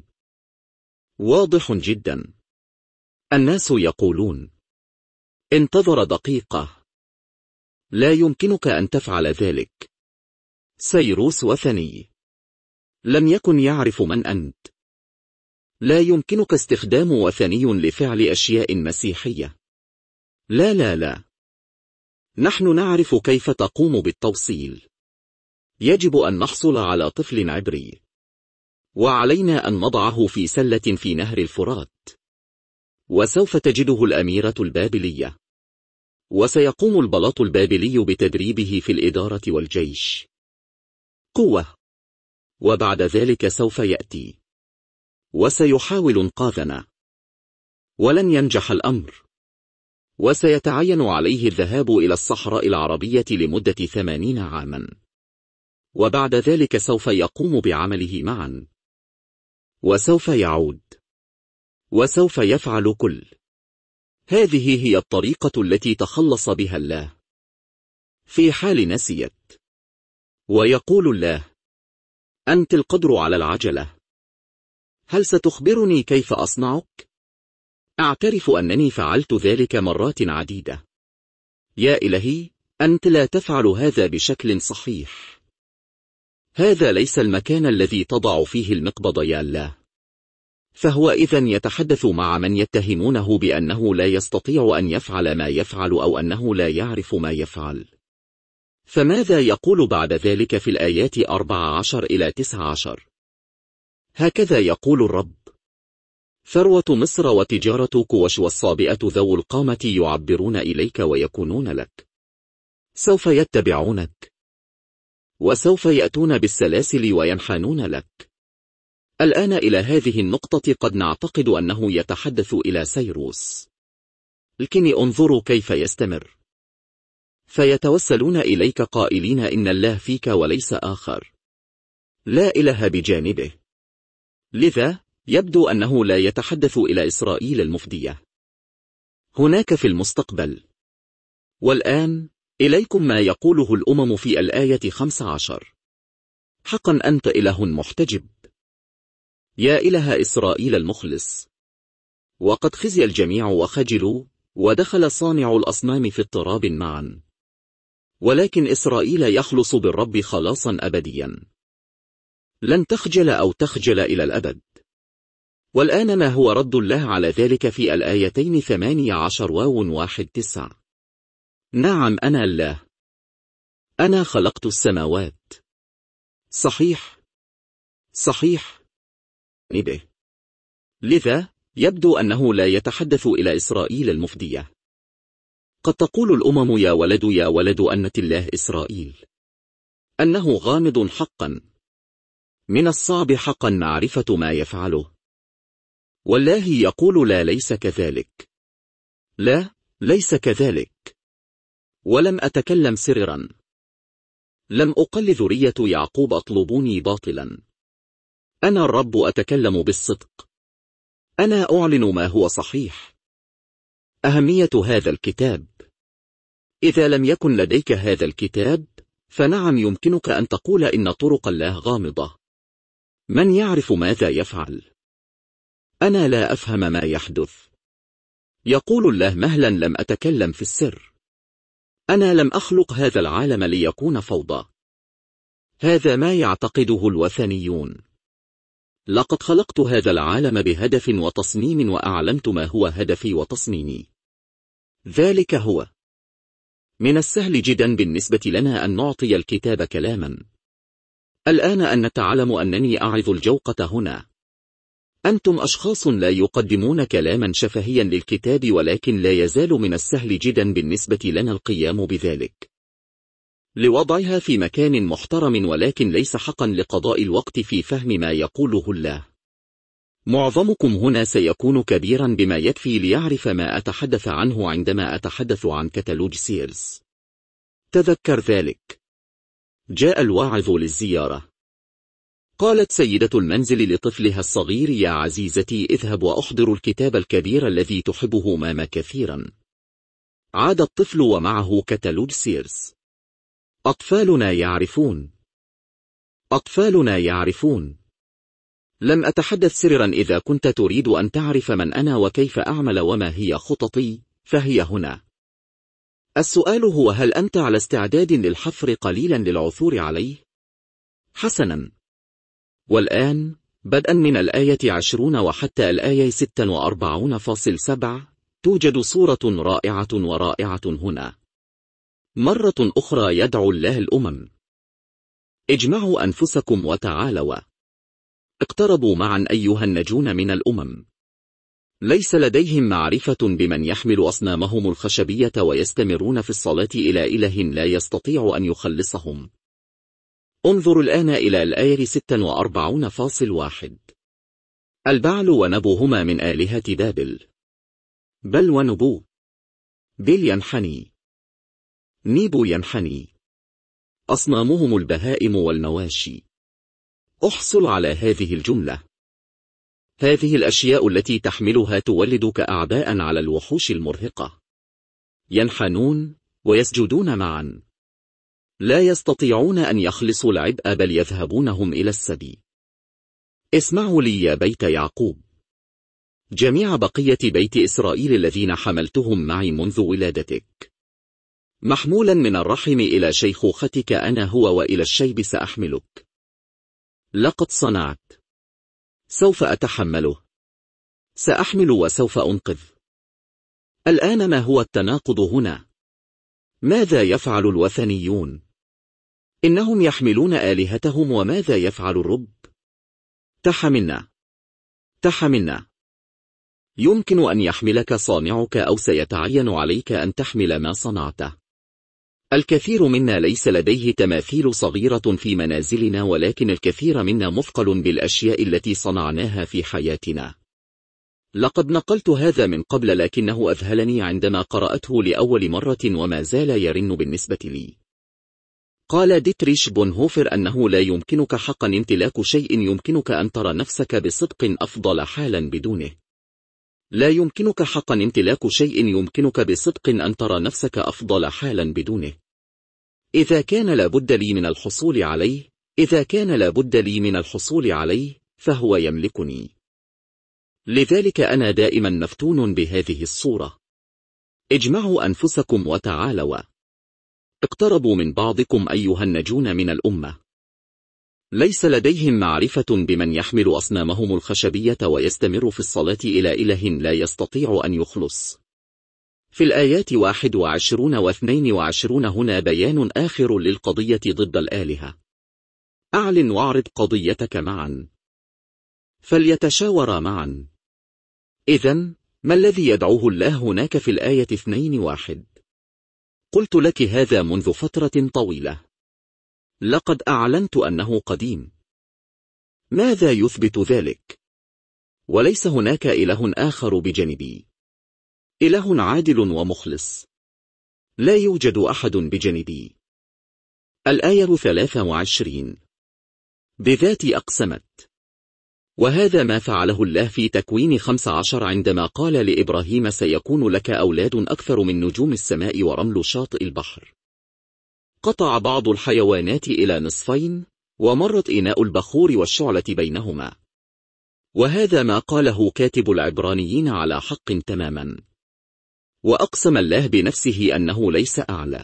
واضح جدا. الناس يقولون: انتظر دقيقة، لا يمكنك أن تفعل ذلك. سيروس وثني، لم يكن يعرف من أنت. لا يمكنك استخدام وثني لفعل أشياء مسيحية. لا لا لا، نحن نعرف كيف تقوم بالتوصيل. يجب أن نحصل على طفل عبري، وعلينا أن نضعه في سلة في نهر الفرات، وسوف تجده الأميرة البابلية، وسيقوم البلاط البابلي بتدريبه في الإدارة والجيش. قوة. وبعد ذلك سوف يأتي وسيحاول إنقاذنا، ولن ينجح الأمر. وسيتعين عليه الذهاب إلى الصحراء العربية لمدة 80 عاما، وبعد ذلك سوف يقوم بعمله معا، وسوف يعود، وسوف يفعل كل هذه هي الطريقة التي تخلص بها الله في حال نسيت. ويقول الله: أنت القدر على العجلة، هل ستخبرني كيف أصنعك؟ أعترف أنني فعلت ذلك مرات عديدة. يا إلهي، أنت لا تفعل هذا بشكل صحيح. هذا ليس المكان الذي تضع فيه المقبض يا الله. فهو إذن يتحدث مع من يتهمونه بأنه لا يستطيع أن يفعل ما يفعل أو أنه لا يعرف ما يفعل. فماذا يقول بعد ذلك في الآيات 14 إلى 19؟ هكذا يقول الرب: ثروة مصر وتجارة كوش والصابئة ذو القامة يعبرون إليك ويكونون لك. سوف يتبعونك، وسوف يأتون بالسلاسل وينحنون لك. الآن إلى هذه النقطة قد نعتقد أنه يتحدث إلى سيروس، لكن انظروا كيف يستمر. فيتوسلون إليك قائلين: إن الله فيك وليس آخر، لا إله بجانبه. لذا يبدو أنه لا يتحدث إلى إسرائيل المفدية هناك في المستقبل. والآن إليكم ما يقوله الأمم في الآية 15: حقا أنت إله محتجب، يا إله إسرائيل المخلص. وقد خزي الجميع وخجلوا، ودخل صانع الأصنام في اضطراب معا، ولكن إسرائيل يخلص بالرب خلاصا أبديا، لن تخجل أو تخجل إلى الأبد. والآن ما هو رد الله على ذلك في الآيتين 18 و1-9؟ نعم، أنا الله، أنا خلقت السماوات. صحيح، صحيح نبه. لذا يبدو أنه لا يتحدث إلى إسرائيل المفدية. قد تقول الأمم: يا ولد يا ولد أنت الله إسرائيل، أنه غامض حقا، من الصعب حقا معرفة ما يفعله. والله يقول: لا، ليس كذلك، لا، ليس كذلك. ولم أتكلم سررا، لم أقل ذرية يعقوب أطلبوني باطلا. أنا الرب أتكلم بالصدق، أنا أعلن ما هو صحيح. أهمية هذا الكتاب: إذا لم يكن لديك هذا الكتاب، فنعم يمكنك أن تقول إن طرق الله غامضة. من يعرف ماذا يفعل؟ أنا لا أفهم ما يحدث. يقول الله: مهلا، لم أتكلم في السر. أنا لم أخلق هذا العالم ليكون فوضى. هذا ما يعتقده الوثنيون. لقد خلقت هذا العالم بهدف وتصميم، وأعلنت ما هو هدفي وتصميمي. ذلك هو. من السهل جدا بالنسبة لنا أن نعطي الكتاب كلاما. الآن أن تعلم أنني أعظ الجوقة هنا. أنتم أشخاص لا يقدمون كلاما شفهيا للكتاب، ولكن لا يزال من السهل جدا بالنسبة لنا القيام بذلك، لوضعها في مكان محترم، ولكن ليس حقا لقضاء الوقت في فهم ما يقوله الله. معظمكم هنا سيكون كبيرا بما يكفي ليعرف ما أتحدث عنه عندما أتحدث عن كتالوج سيرز. تذكر ذلك. جاء الواعظ للزيارة. قالت سيدة المنزل لطفلها الصغير: يا عزيزتي، اذهب وأحضر الكتاب الكبير الذي تحبه ماما كثيرا. عاد الطفل ومعه كتالوج سيرز. أطفالنا يعرفون. أطفالنا يعرفون. لم أتحدث سررا. إذا كنت تريد أن تعرف من أنا وكيف أعمل وما هي خططي، فهي هنا. السؤال هو: هل أنت على استعداد للحفر قليلا للعثور عليه؟ حسنا. والآن بدءا من الآية 20 وحتى الآية 46.7 توجد صورة رائعة ورائعة هنا. مرة أخرى يدعو الله الأمم: اجمعوا أنفسكم وتعالوا. اقتربوا معا أيها النجون من الأمم. ليس لديهم معرفة بمن يحمل أصنامهم الخشبية ويستمرون في الصلاة إلى إله لا يستطيع أن يخلصهم. انظروا الآن إلى الآية 46.1. البعل ونبو هما من آلهة بابل. بل ونبو. بيل ينحني. نيبو ينحني. أصنامهم البهائم والمواشي. احصل على هذه الجملة. هذه الأشياء التي تحملها تولد كأعداء على الوحوش المرهقة. ينحنون ويسجدون معا. لا يستطيعون أن يخلصوا العبء بل يذهبونهم إلى السبي. اسمعوا لي يا بيت يعقوب، جميع بقية بيت إسرائيل الذين حملتهم معي منذ ولادتك. محمولا من الرحم إلى شيخوختك أنا هو، وإلى الشيب سأحملك. لقد صنعت. سوف أتحمله. سأحمل وسوف أنقذ. الآن ما هو التناقض هنا؟ ماذا يفعل الوثنيون؟ إنهم يحملون آلهتهم، وماذا يفعل الرب؟ تحملنا. تحملنا. يمكن أن يحملك صانعك، أو سيتعين عليك أن تحمل ما صنعته. الكثير منا ليس لديه تماثيل صغيرة في منازلنا، ولكن الكثير منا مثقل بالأشياء التي صنعناها في حياتنا. لقد نقلت هذا من قبل، لكنه أذهلني عندما قرأته لأول مرة وما زال يرن بالنسبة لي. قال ديتريش بونهوفر أنه لا يمكنك حقا امتلاك شيء يمكنك أن ترى نفسك بصدق أفضل حالا بدونه. لا يمكنك حقا امتلاك شيء يمكنك بصدق أن ترى نفسك أفضل حالا بدونه. إذا كان لابد لي من الحصول عليه، إذا كان لابد لي من الحصول عليه، فهو يملكني. لذلك أنا دائما مفتون بهذه الصورة. اجمعوا أنفسكم وتعالوا. اقتربوا من بعضكم أيها النجون من الأمة. ليس لديهم معرفة بمن يحمل أصنامهم الخشبية ويستمر في الصلاة إلى إله لا يستطيع أن يخلص. في الآيات 21 و 22 هنا بيان آخر للقضية ضد الآلهة. أعلن واعرض قضيتك معا. فليتشاورا معا. إذن ما الذي يدعوه الله هناك في الآية 2:1؟ قلت لك هذا منذ فترة طويلة. لقد أعلنت أنه قديم. ماذا يثبت ذلك؟ وليس هناك إله آخر بجانبي. إله عادل ومخلص. لا يوجد أحد بجانبي. الآية 23. بذاتي أقسمت. وهذا ما فعله الله في تكوين 15 عندما قال لإبراهيم سيكون لك أولاد أكثر من نجوم السماء ورمل شاطئ البحر. قطع بعض الحيوانات إلى نصفين، ومرت إناء البخور والشعلة بينهما. وهذا ما قاله كاتب العبرانيين على حق تماما. وأقسم الله بنفسه أنه ليس أعلى.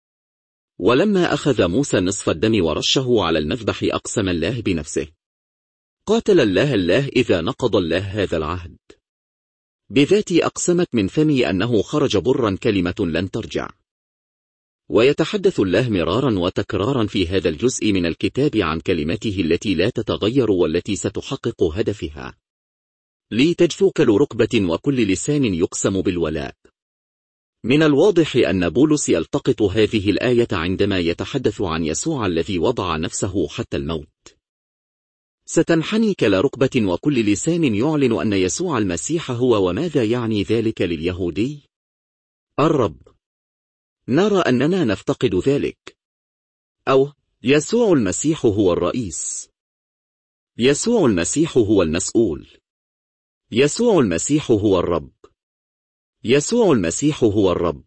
ولما أخذ موسى نصف الدم ورشه على المذبح أقسم الله بنفسه. قاتل الله إذا نقض الله هذا العهد. بذاتي أقسمت من فمي أنه خرج برا كلمة لن ترجع. ويتحدث الله مرارا وتكرارا في هذا الجزء من الكتاب عن كلمته التي لا تتغير والتي ستحقق هدفها. لي تجثو كل ركبة وكل لسان يقسم بالولاء. من الواضح أن بولس يلتقط هذه الآية عندما يتحدث عن يسوع الذي وضع نفسه حتى الموت. ستنحني كل ركبة وكل لسان يعلن أن يسوع المسيح هو. وماذا يعني ذلك لليهودي؟ الرب. نرى أننا نفتقد ذلك. أو يسوع المسيح هو الرئيس. يسوع المسيح هو المسؤول. يسوع المسيح هو الرب. يسوع المسيح هو الرب.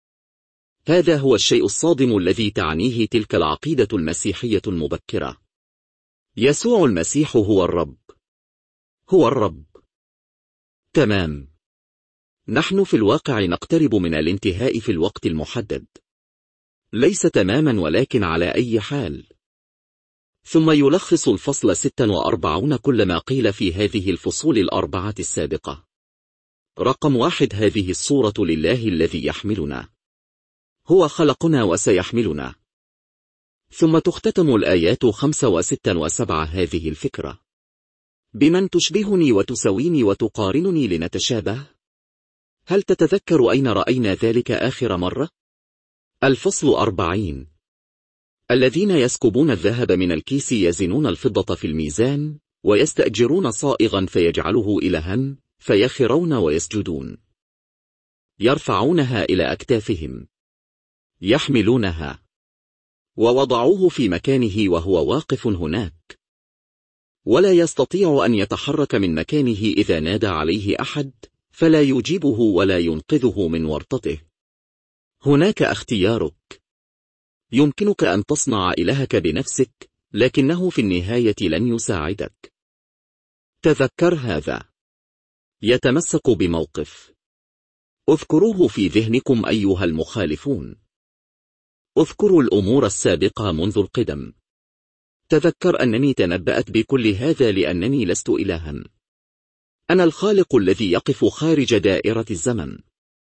هذا هو الشيء الصادم الذي تعنيه تلك العقيدة المسيحية المبكرة. يسوع المسيح هو الرب. هو الرب. تمام. نحن في الواقع نقترب من الانتهاء في الوقت المحدد. ليس تماما ولكن على أي حال. ثم يلخص الفصل 46 كل ما قيل في هذه الفصول الأربعة السابقة. رقم 1. هذه الصورة لله الذي يحملنا. هو خلقنا وسيحملنا. ثم تختتم الآيات 5 و6 و7 هذه الفكرة. بمن تشبهني وتسويني وتقارنني لنتشابه؟ هل تتذكر أين رأينا ذلك آخر مرة؟ الفصل 40. الذين يسكبون الذهب من الكيس يزنون الفضة في الميزان، ويستأجرون صائغا فيجعله إلها، فيخرون ويسجدون. يرفعونها إلى أكتافهم، يحملونها، ووضعوه في مكانه وهو واقف هناك، ولا يستطيع أن يتحرك من مكانه إذا نادى عليه أحد، فلا يجيبه ولا ينقذه من ورطته. هناك اختيارك. يمكنك أن تصنع إلهك بنفسك، لكنه في النهاية لن يساعدك. تذكر هذا. يتمسك بموقف. اذكروه في ذهنكم أيها المخالفون. اذكروا الأمور السابقة منذ القدم. تذكر أنني تنبأت بكل هذا لأنني لست إلها. أنا الخالق الذي يقف خارج دائرة الزمن.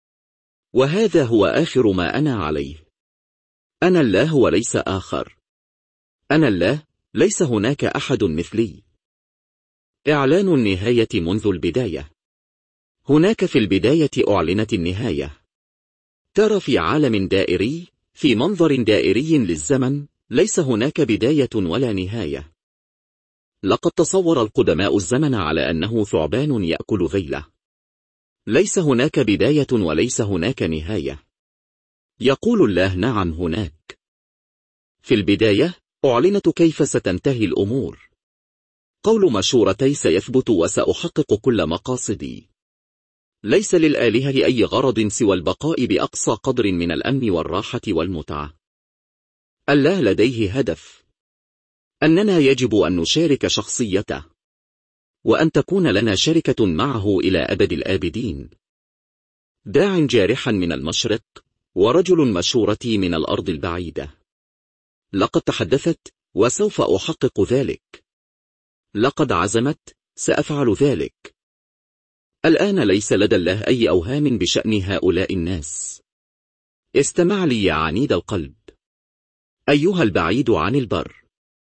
وهذا هو آخر ما أنا عليه. أنا الله وليس آخر. أنا الله، ليس هناك أحد مثلي. إعلان النهاية منذ البداية. هناك في البداية أعلنت النهاية. ترى في عالم دائري، في منظر دائري للزمن، ليس هناك بداية ولا نهاية. لقد تصور القدماء الزمن على أنه ثعبان يأكل ذيله. ليس هناك بداية وليس هناك نهاية. يقول الله نعم هناك. في البداية أعلنت كيف ستنتهي الأمور. قول مشورتي سيثبت وسأحقق كل مقاصدي. ليس للآلهة أي غرض سوى البقاء بأقصى قدر من الأمن والراحة والمتعة. الله لديه هدف. أننا يجب أن نشارك شخصيته، وأن تكون لنا شركة معه إلى أبد الآبدين. داع جارحا من المشرق، ورجل مشورتي من الأرض البعيدة. لقد تحدثت، وسوف أحقق ذلك. لقد عزمت، سأفعل ذلك. الآن ليس لدى الله أي أوهام بشأن هؤلاء الناس. استمع لي يا عنيد القلب. أيها البعيد عن البر.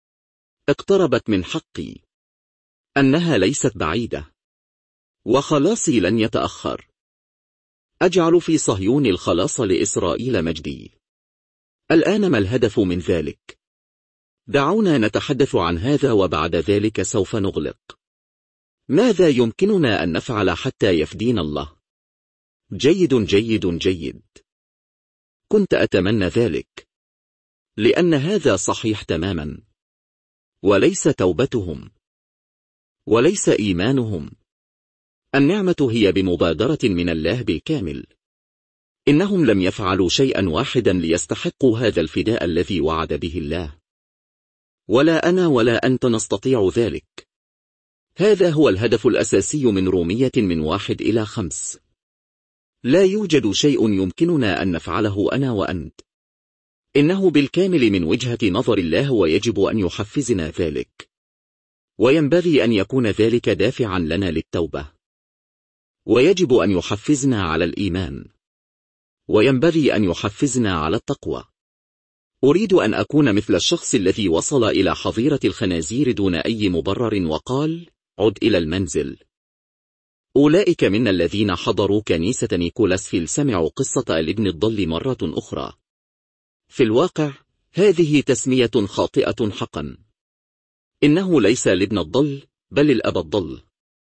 اقتربت من حقي. أنها ليست بعيدة. وخلاصي لن يتأخر. أجعل في صهيون الخلاص لإسرائيل مجدي. الآن ما الهدف من ذلك؟ دعونا نتحدث عن هذا وبعد ذلك سوف نغلق. ماذا يمكننا أن نفعل حتى يفدينا الله؟ جيد جيد جيد. كنت أتمنى ذلك. لأن هذا صحيح تماما. وليس توبتهم. وليس إيمانهم. النعمة هي بمبادرة من الله بالكامل. إنهم لم يفعلوا شيئا واحدا ليستحقوا هذا الفداء الذي وعد به الله. ولا أنا ولا أنت نستطيع ذلك. هذا هو الهدف الأساسي من رومية من 1 إلى 5. لا يوجد شيء يمكننا أن نفعله أنا وأنت. إنه بالكامل من وجهة نظر الله، ويجب أن يحفزنا ذلك. وينبغي أن يكون ذلك دافعا لنا للتوبة. ويجب أن يحفزنا على الإيمان. وينبغي أن يحفزنا على التقوى. أريد أن أكون مثل الشخص الذي وصل إلى حظيرة الخنازير دون أي مبرر وقال: عد إلى المنزل. أولئك من الذين حضروا كنيسة نيكولاس سمعوا قصة الابن الضال مرة أخرى. في الواقع هذه تسمية خاطئة حقا. إنه ليس الابن الضال، بل الأب الضال.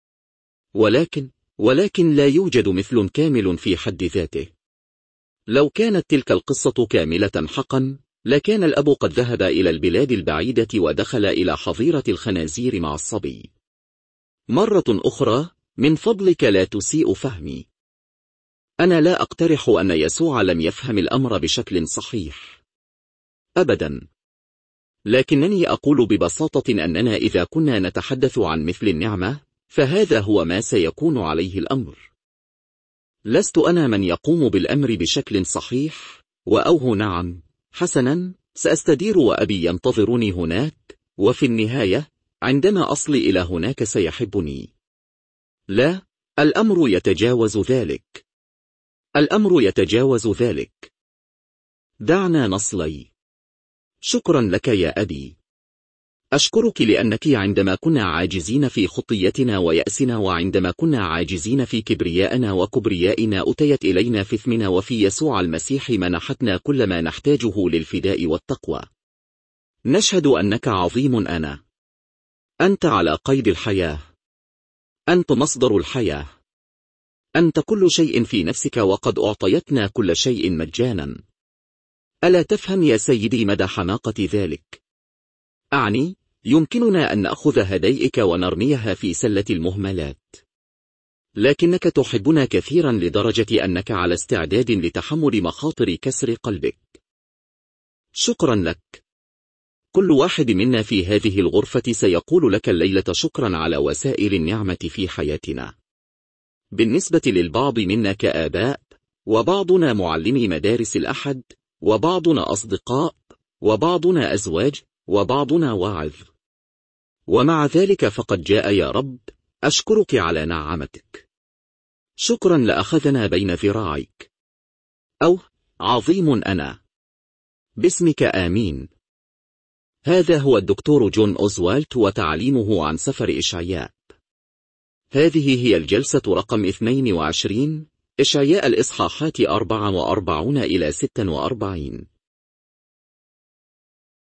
ولكن لا يوجد مثل كامل في حد ذاته. لو كانت تلك القصة كاملة حقا، لكان الأب قد ذهب إلى البلاد البعيدة ودخل إلى حظيرة الخنازير مع الصبي. مرة أخرى، من فضلك لا تسيء فهمي. أنا لا أقترح أن يسوع لم يفهم الأمر بشكل صحيح. أبدا. لكنني أقول ببساطة أننا إذا كنا نتحدث عن مثل النعمة، فهذا هو ما سيكون عليه الأمر. لست أنا من يقوم بالأمر بشكل صحيح، وأوه نعم، حسنا، سأستدير وأبي ينتظرني هناك، وفي النهاية عندما أصل إلى هناك سيحبني. لا، الأمر يتجاوز ذلك. الأمر يتجاوز ذلك. دعنا نصلي. شكرا لك يا أبي. أشكرك لأنك عندما كنا عاجزين في خطيتنا ويأسنا، وعندما كنا عاجزين في كبريائنا وكبريائنا، أتيت إلينا في اسمنا، وفي يسوع المسيح منحتنا كل ما نحتاجه للفداء والتقوى. نشهد أنك عظيم. أنت على قيد الحياة. أنت مصدر الحياة. أنت كل شيء في نفسك وقد أعطيتنا كل شيء مجانا. ألا تفهم يا سيدي مدى حماقة ذلك؟ أعني يمكننا أن نأخذ هديئك ونرميها في سلة المهملات، لكنك تحبنا كثيرا لدرجة أنك على استعداد لتحمل مخاطر كسر قلبك. شكرا لك. كل واحد منا في هذه الغرفة سيقول لك الليلة شكرا على وسائل النعمة في حياتنا. بالنسبة للبعض منا كآباء، وبعضنا معلمي مدارس الأحد، وبعضنا أصدقاء، وبعضنا أزواج، وبعضنا واعظ. ومع ذلك فقد جاء يا رب أشكرك على نعمتك. شكرا لأخذنا بين ذراعيك. أو عظيم أنا. باسمك آمين. هذا هو الدكتور جون أوزوالت وتعليمه عن سفر إشعياء. هذه هي الجلسة رقم 22، إشعياء الإصحاحات 44 إلى 46.